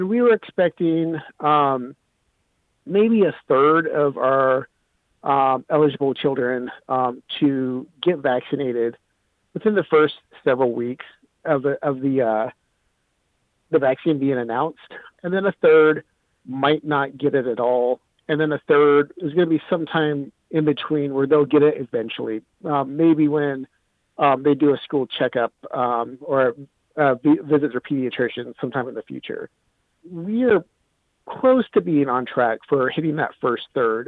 We were expecting maybe a third of our eligible children to get vaccinated within the first several weeks of the vaccine being announced, and then a third might not get it at all, and then a third is going to be sometime in between where they'll get it eventually, maybe when they do a school checkup or visit their pediatrician sometime in the future. We are close to being on track for hitting that first third.